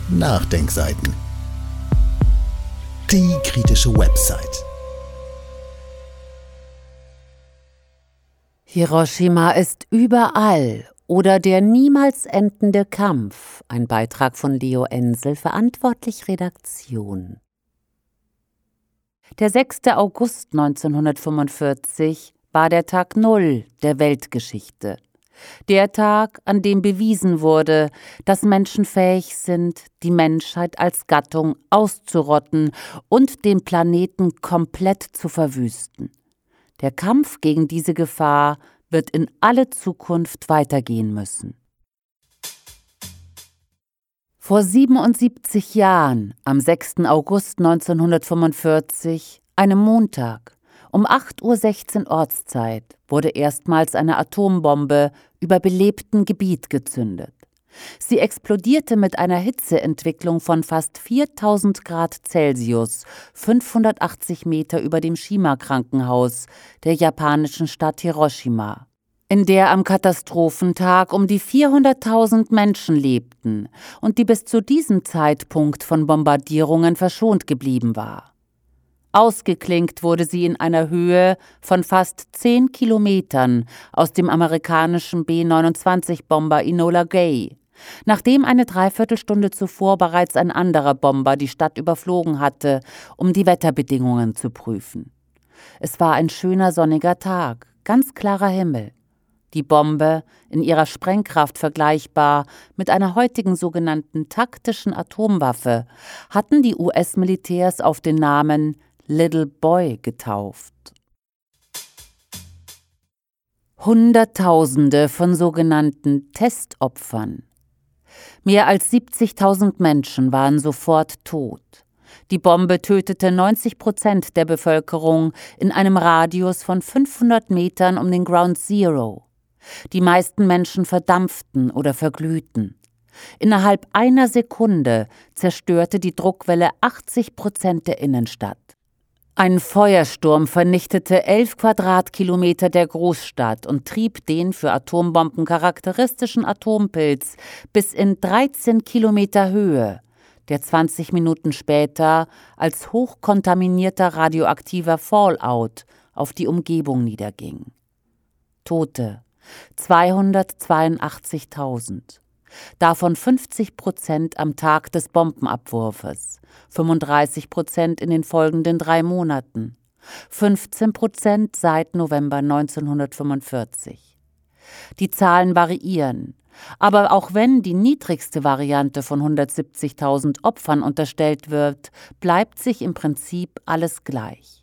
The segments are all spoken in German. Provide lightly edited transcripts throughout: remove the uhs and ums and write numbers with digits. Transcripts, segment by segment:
Nachdenkseiten. Die kritische Website. Hiroshima ist überall oder der niemals endende Kampf. Ein Beitrag von Leo Ensel, verantwortlich Redaktion. Der 6. August 1945 war der Tag Null der Weltgeschichte. Der Tag, an dem bewiesen wurde, dass Menschen fähig sind, die Menschheit als Gattung auszurotten und den Planeten komplett zu verwüsten. Der Kampf gegen diese Gefahr wird in alle Zukunft weitergehen müssen. Vor 77 Jahren, am 6. August 1945, einem Montag, um 8:16 Uhr Ortszeit, wurde erstmals eine Atombombe über belebtem Gebiet gezündet. Sie explodierte mit einer Hitzeentwicklung von fast 4000 Grad Celsius, 580 Meter über dem Shima-Krankenhaus der japanischen Stadt Hiroshima, in der am Katastrophentag um die 400.000 Menschen lebten und die bis zu diesem Zeitpunkt von Bombardierungen verschont geblieben war. Ausgeklinkt wurde sie in einer Höhe von fast 10 Kilometern aus dem amerikanischen B-29-Bomber Enola Gay, nachdem eine Dreiviertelstunde zuvor bereits ein anderer Bomber die Stadt überflogen hatte, um die Wetterbedingungen zu prüfen. Es war ein schöner sonniger Tag, ganz klarer Himmel. Die Bombe, in ihrer Sprengkraft vergleichbar mit einer heutigen sogenannten taktischen Atomwaffe, hatten die US-Militärs auf den Namen Little Boy getauft. Hunderttausende von sogenannten Testopfern. Mehr als 70.000 Menschen waren sofort tot. Die Bombe tötete 90% der Bevölkerung in einem Radius von 500 Metern um den Ground Zero. Die meisten Menschen verdampften oder verglühten. Innerhalb einer Sekunde zerstörte die Druckwelle 80% der Innenstadt. Ein Feuersturm vernichtete 11 Quadratkilometer der Großstadt und trieb den für Atombomben charakteristischen Atompilz bis in 13 Kilometer Höhe, der 20 Minuten später als hochkontaminierter radioaktiver Fallout auf die Umgebung niederging. Tote 282.000. Davon 50% am Tag des Bombenabwurfes, 35% in den folgenden 3 Monaten, 15% seit November 1945. Die Zahlen variieren, aber auch wenn die niedrigste Variante von 170.000 Opfern unterstellt wird, bleibt sich im Prinzip alles gleich.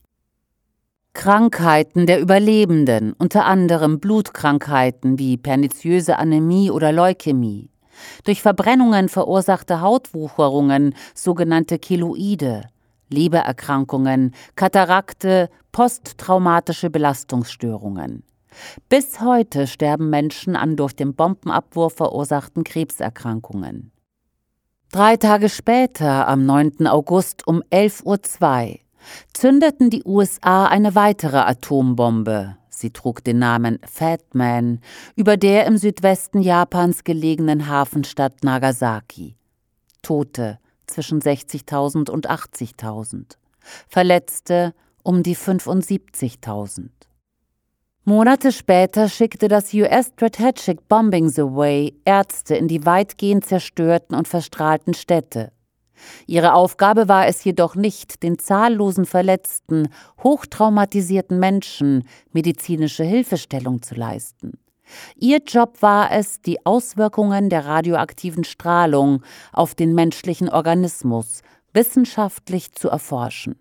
Krankheiten der Überlebenden, unter anderem Blutkrankheiten wie perniziöse Anämie oder Leukämie, durch Verbrennungen verursachte Hautwucherungen, sogenannte Keloide, Lebererkrankungen, Katarakte, posttraumatische Belastungsstörungen. Bis heute sterben Menschen an durch den Bombenabwurf verursachten Krebserkrankungen. 3 Tage später, am 9. August um 11:02 Uhr, zündeten die USA eine weitere Atombombe. Sie trug den Namen Fat Man über der im Südwesten Japans gelegenen Hafenstadt Nagasaki. Tote zwischen 60.000 und 80.000. Verletzte um die 75.000. Monate später schickte das US Strategic Bombing Survey Ärzte in die weitgehend zerstörten und verstrahlten Städte. Ihre Aufgabe war es jedoch nicht, den zahllosen verletzten, hochtraumatisierten Menschen medizinische Hilfestellung zu leisten. Ihr Job war es, die Auswirkungen der radioaktiven Strahlung auf den menschlichen Organismus wissenschaftlich zu erforschen.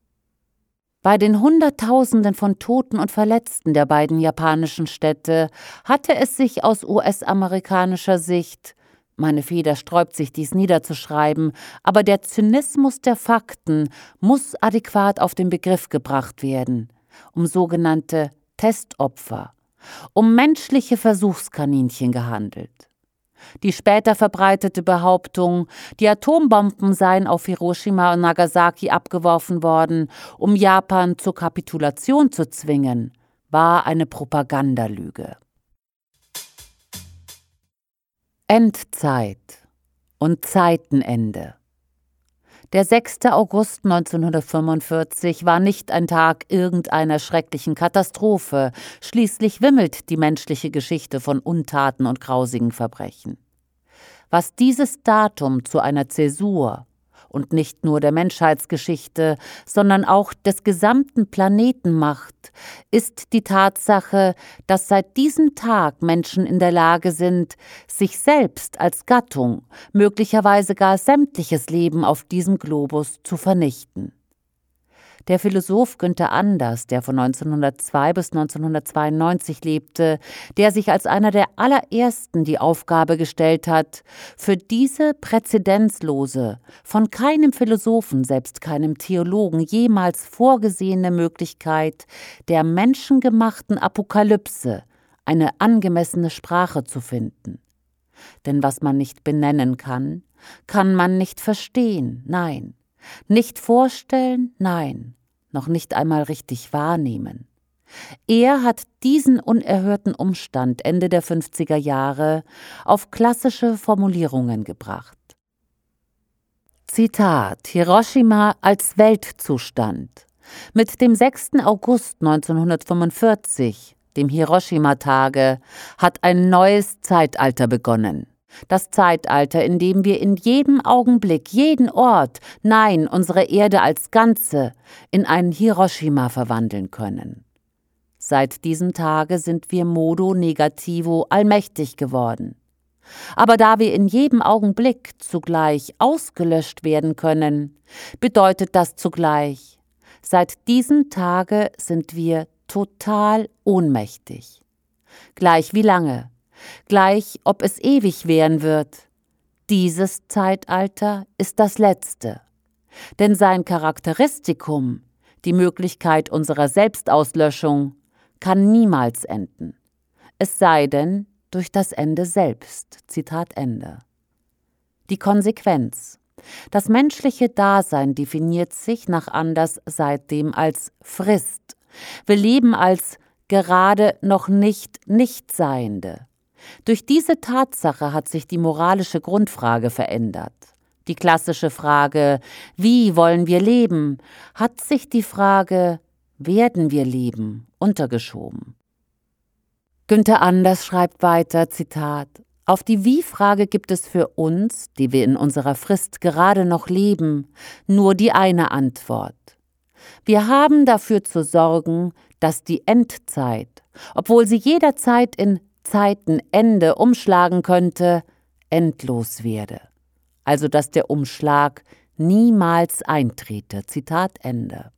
Bei den Hunderttausenden von Toten und Verletzten der beiden japanischen Städte hatte es sich aus US-amerikanischer Sicht, meine Feder sträubt sich, dies niederzuschreiben, aber der Zynismus der Fakten muss adäquat auf den Begriff gebracht werden, um sogenannte Testopfer, um menschliche Versuchskaninchen gehandelt. Die später verbreitete Behauptung, die Atombomben seien auf Hiroshima und Nagasaki abgeworfen worden, um Japan zur Kapitulation zu zwingen, war eine Propagandalüge. Endzeit. und Zeitenende. Der 6. August 1945 war nicht ein Tag irgendeiner schrecklichen Katastrophe, schließlich wimmelt die menschliche Geschichte von Untaten und grausigen Verbrechen. Was dieses Datum zu einer Zäsur und nicht nur der Menschheitsgeschichte, sondern auch des gesamten Planeten macht, ist die Tatsache, dass seit diesem Tag Menschen in der Lage sind, sich selbst als Gattung, möglicherweise gar sämtliches Leben auf diesem Globus zu vernichten. Der Philosoph Günther Anders, der von 1902 bis 1992 lebte, der sich als einer der allerersten die Aufgabe gestellt hat, für diese präzedenzlose, von keinem Philosophen, selbst keinem Theologen jemals vorgesehene Möglichkeit der menschengemachten Apokalypse eine angemessene Sprache zu finden. Denn was man nicht benennen kann, kann man nicht verstehen, nein. Nicht vorstellen, nein, noch nicht einmal richtig wahrnehmen. Er hat diesen unerhörten Umstand Ende der 50er Jahre auf klassische Formulierungen gebracht. Zitat: Hiroshima als Weltzustand. Mit dem 6. August 1945, dem Hiroshima-Tage, hat ein neues Zeitalter begonnen. Das Zeitalter, in dem wir in jedem Augenblick, jeden Ort, nein, unsere Erde als Ganze, in ein Hiroshima verwandeln können. Seit diesem Tage sind wir modo negativo allmächtig geworden. Aber da wir in jedem Augenblick zugleich ausgelöscht werden können, bedeutet das zugleich, seit diesem Tage sind wir total ohnmächtig. Gleich wie lange, gleich ob es ewig währen wird. Dieses Zeitalter ist das letzte. Denn sein Charakteristikum, die Möglichkeit unserer Selbstauslöschung, kann niemals enden. Es sei denn durch das Ende selbst. Zitat Ende. Die Konsequenz. Das menschliche Dasein definiert sich nach Anders seitdem als Frist. Wir leben als gerade noch nicht Nichtseiende. Durch diese Tatsache hat sich die moralische Grundfrage verändert. Die klassische Frage, wie wollen wir leben, hat sich die Frage, werden wir leben, untergeschoben. Günther Anders schreibt weiter, Zitat: Auf die Wie-Frage gibt es für uns, die wir in unserer Frist gerade noch leben, nur die eine Antwort. Wir haben dafür zu sorgen, dass die Endzeit, obwohl sie jederzeit in Zeitenende umschlagen könnte, endlos werde. Also dass der Umschlag niemals eintrete. Zitat Ende.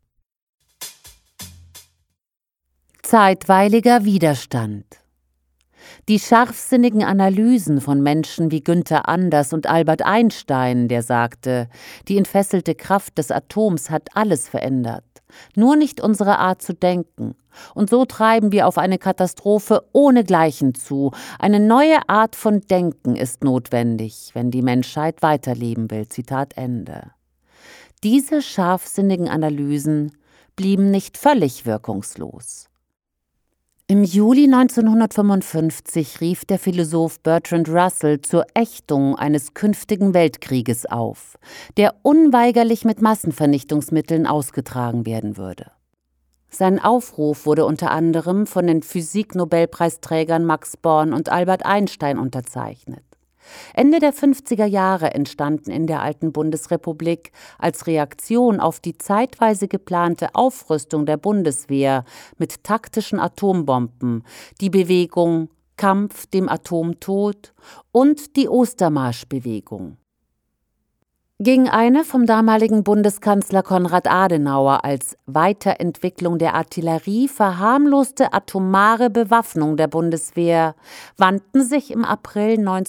Zeitweiliger Widerstand. Die scharfsinnigen Analysen von Menschen wie Günther Anders und Albert Einstein, der sagte, die entfesselte Kraft des Atoms hat alles verändert, nur nicht unsere Art zu denken. Und so treiben wir auf eine Katastrophe ohnegleichen zu. Eine neue Art von Denken ist notwendig, wenn die Menschheit weiterleben will. Zitat Ende. Diese scharfsinnigen Analysen blieben nicht völlig wirkungslos. Im Juli 1955 rief der Philosoph Bertrand Russell zur Ächtung eines künftigen Weltkrieges auf, der unweigerlich mit Massenvernichtungsmitteln ausgetragen werden würde. Sein Aufruf wurde unter anderem von den Physik-Nobelpreisträgern Max Born und Albert Einstein unterzeichnet. Ende der 50er Jahre entstanden in der alten Bundesrepublik als Reaktion auf die zeitweise geplante Aufrüstung der Bundeswehr mit taktischen Atombomben die Bewegung Kampf dem Atomtod und die Ostermarschbewegung. Gegen eine vom damaligen Bundeskanzler Konrad Adenauer als Weiterentwicklung der Artillerie verharmloste atomare Bewaffnung der Bundeswehr wandten sich im April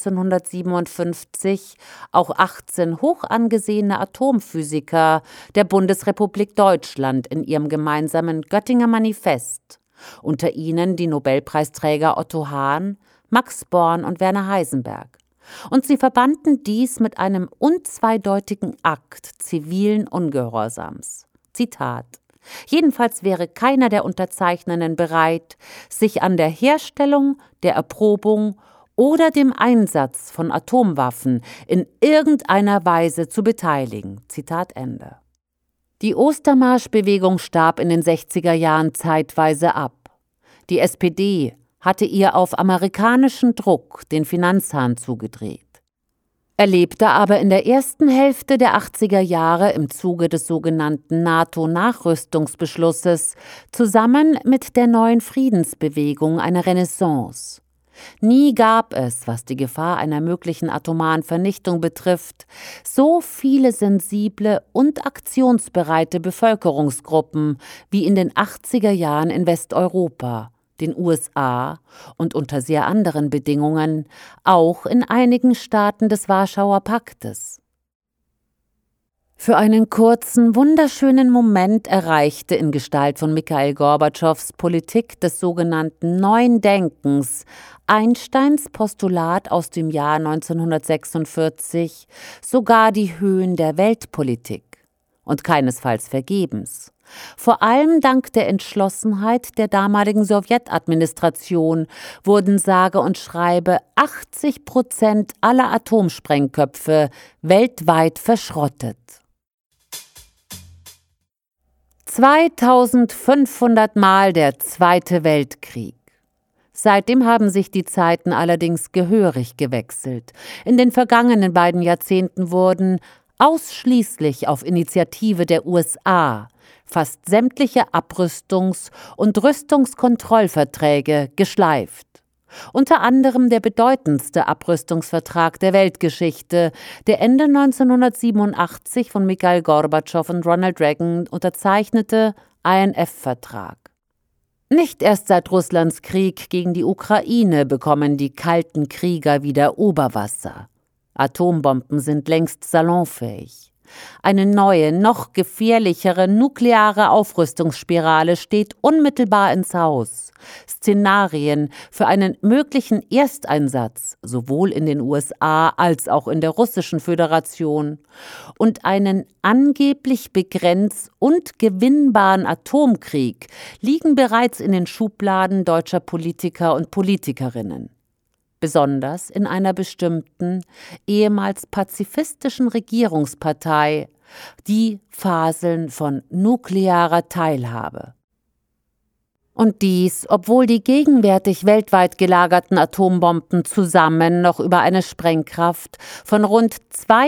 1957 auch 18 hoch angesehene Atomphysiker der Bundesrepublik Deutschland in ihrem gemeinsamen Göttinger Manifest, unter ihnen die Nobelpreisträger Otto Hahn, Max Born und Werner Heisenberg. Und sie verbanden dies mit einem unzweideutigen Akt zivilen Ungehorsams. Zitat: Jedenfalls wäre keiner der Unterzeichnenden bereit, sich an der Herstellung, der Erprobung oder dem Einsatz von Atomwaffen in irgendeiner Weise zu beteiligen. Zitat Ende. Die Ostermarsch-Bewegung starb in den 60er Jahren zeitweise ab. Die SPD hatte ihr auf amerikanischen Druck den Finanzhahn zugedreht, erlebte aber in der ersten Hälfte der 80er Jahre im Zuge des sogenannten NATO-Nachrüstungsbeschlusses zusammen mit der neuen Friedensbewegung eine Renaissance. Nie gab es, was die Gefahr einer möglichen atomaren Vernichtung betrifft, so viele sensible und aktionsbereite Bevölkerungsgruppen wie in den 80er Jahren in Westeuropa, den USA und unter sehr anderen Bedingungen auch in einigen Staaten des Warschauer Paktes. Für einen kurzen, wunderschönen Moment erreichte in Gestalt von Michail Gorbatschows Politik des sogenannten Neuen Denkens Einsteins Postulat aus dem Jahr 1946 sogar die Höhen der Weltpolitik. Und keinesfalls vergebens. Vor allem dank der Entschlossenheit der damaligen Sowjetadministration wurden sage und schreibe 80% aller Atomsprengköpfe weltweit verschrottet. 2500 Mal der Zweite Weltkrieg. Seitdem haben sich die Zeiten allerdings gehörig gewechselt. In den vergangenen beiden Jahrzehnten wurden ausschließlich auf Initiative der USA fast sämtliche Abrüstungs- und Rüstungskontrollverträge geschleift. Unter anderem der bedeutendste Abrüstungsvertrag der Weltgeschichte, der Ende 1987 von Michail Gorbatschow und Ronald Reagan unterzeichnete INF-Vertrag. Nicht erst seit Russlands Krieg gegen die Ukraine bekommen die kalten Krieger wieder Oberwasser. Atombomben sind längst salonfähig. Eine neue, noch gefährlichere nukleare Aufrüstungsspirale steht unmittelbar ins Haus. Szenarien für einen möglichen Ersteinsatz, sowohl in den USA als auch in der Russischen Föderation, und einen angeblich begrenzt und gewinnbaren Atomkrieg liegen bereits in den Schubladen deutscher Politiker und Politikerinnen. Besonders in einer bestimmten, ehemals pazifistischen Regierungspartei, die faseln von nuklearer Teilhabe. Und dies, obwohl die gegenwärtig weltweit gelagerten Atombomben zusammen noch über eine Sprengkraft von rund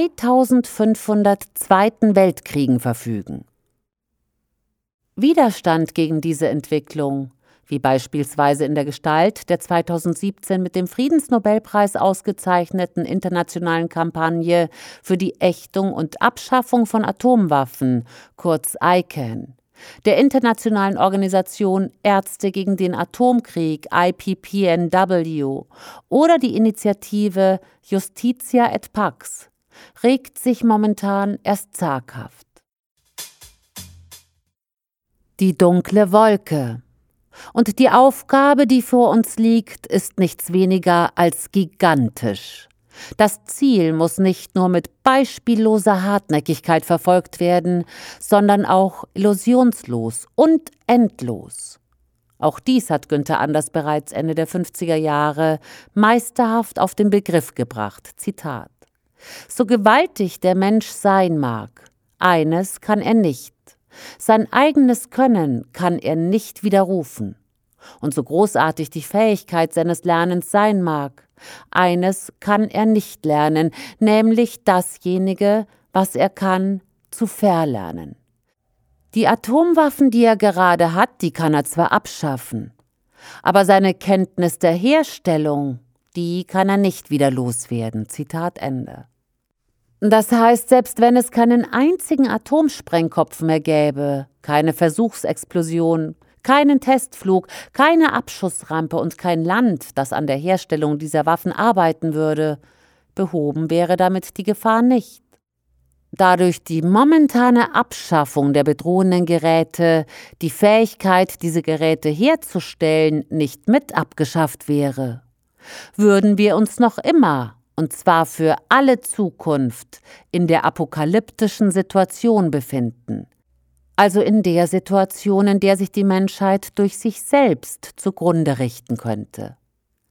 2500 Zweiten Weltkriegen verfügen. Widerstand gegen diese Entwicklung, wie beispielsweise in der Gestalt der 2017 mit dem Friedensnobelpreis ausgezeichneten internationalen Kampagne für die Ächtung und Abschaffung von Atomwaffen, kurz ICAN, der internationalen Organisation Ärzte gegen den Atomkrieg, IPPNW, oder die Initiative Justitia et Pax, regt sich momentan erst zaghaft. Die dunkle Wolke. Und die Aufgabe, die vor uns liegt, ist nichts weniger als gigantisch. Das Ziel muss nicht nur mit beispielloser Hartnäckigkeit verfolgt werden, sondern auch illusionslos und endlos. Auch dies hat Günther Anders bereits Ende der 50er Jahre meisterhaft auf den Begriff gebracht. Zitat: So gewaltig der Mensch sein mag, eines kann er nicht. Sein eigenes Können kann er nicht widerrufen. Und so großartig die Fähigkeit seines Lernens sein mag, eines kann er nicht lernen, nämlich dasjenige, was er kann, zu verlernen. Die Atomwaffen, die er gerade hat, die kann er zwar abschaffen, aber seine Kenntnis der Herstellung, die kann er nicht wieder loswerden. Zitat Ende. Das heißt, selbst wenn es keinen einzigen Atomsprengkopf mehr gäbe, keine Versuchsexplosion, keinen Testflug, keine Abschussrampe und kein Land, das an der Herstellung dieser Waffen arbeiten würde, behoben wäre damit die Gefahr nicht. Da durch die momentane Abschaffung der bedrohenden Geräte die Fähigkeit, diese Geräte herzustellen, nicht mit abgeschafft wäre, würden wir uns noch immer, und zwar für alle Zukunft, in der apokalyptischen Situation befinden. Also in der Situation, in der sich die Menschheit durch sich selbst zugrunde richten könnte.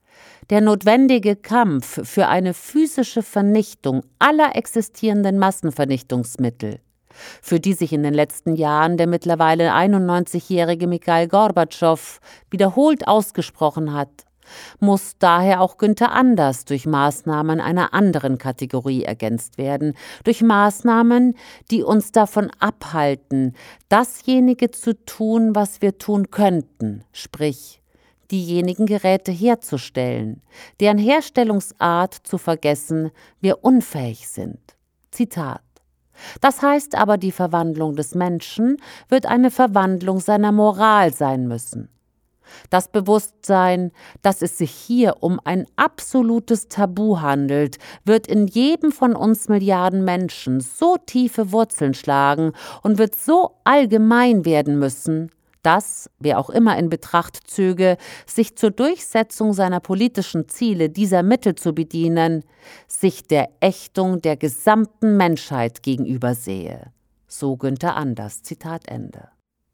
Der notwendige Kampf für eine physische Vernichtung aller existierenden Massenvernichtungsmittel, für die sich in den letzten Jahren der mittlerweile 91-jährige Michail Gorbatschow wiederholt ausgesprochen hat, muss daher auch Günther Anders durch Maßnahmen einer anderen Kategorie ergänzt werden, durch Maßnahmen, die uns davon abhalten, dasjenige zu tun, was wir tun könnten, sprich diejenigen Geräte herzustellen, deren Herstellungsart zu vergessen wir unfähig sind. Zitat: Das heißt aber, die Verwandlung des Menschen wird eine Verwandlung seiner Moral sein müssen. Das Bewusstsein, dass es sich hier um ein absolutes Tabu handelt, wird in jedem von uns Milliarden Menschen so tiefe Wurzeln schlagen und wird so allgemein werden müssen, dass, wer auch immer in Betracht zöge, sich zur Durchsetzung seiner politischen Ziele dieser Mittel zu bedienen, sich der Ächtung der gesamten Menschheit gegenübersehe. So Günther Anders, Zitat Ende.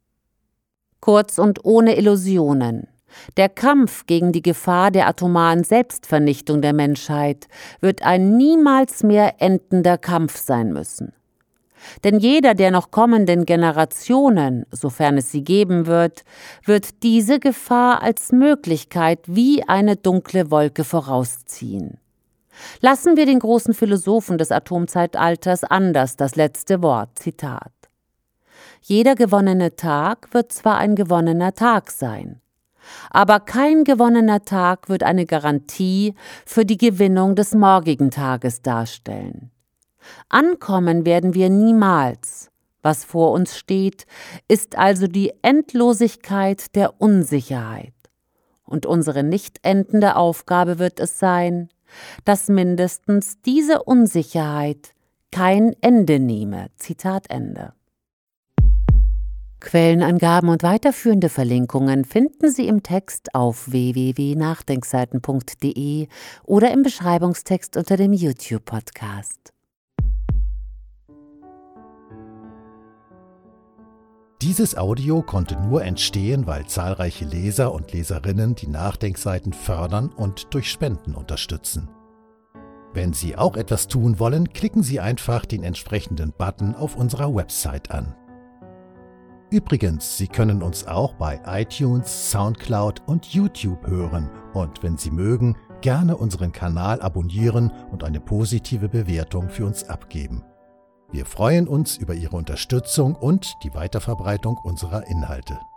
Kurz und ohne Illusionen. Der Kampf gegen die Gefahr der atomaren Selbstvernichtung der Menschheit wird ein niemals mehr endender Kampf sein müssen. Denn jeder der noch kommenden Generationen, sofern es sie geben wird diese Gefahr als Möglichkeit wie eine dunkle Wolke vorausziehen. Lassen wir den großen Philosophen des Atomzeitalters Anders das letzte Wort, Zitat: Jeder gewonnene Tag wird zwar ein gewonnener Tag sein, aber kein gewonnener Tag wird eine Garantie für die Gewinnung des morgigen Tages darstellen. Ankommen werden wir niemals. Was vor uns steht, ist also die Endlosigkeit der Unsicherheit. Und unsere nicht endende Aufgabe wird es sein, dass mindestens diese Unsicherheit kein Ende nehme. Zitat Ende. Quellenangaben und weiterführende Verlinkungen finden Sie im Text auf www.nachdenkseiten.de oder im Beschreibungstext unter dem YouTube-Podcast. Dieses Audio konnte nur entstehen, weil zahlreiche Leser und Leserinnen die Nachdenkseiten fördern und durch Spenden unterstützen. Wenn Sie auch etwas tun wollen, klicken Sie einfach den entsprechenden Button auf unserer Website an. Übrigens, Sie können uns auch bei iTunes, Soundcloud und YouTube hören und wenn Sie mögen, gerne unseren Kanal abonnieren und eine positive Bewertung für uns abgeben. Wir freuen uns über Ihre Unterstützung und die Weiterverbreitung unserer Inhalte.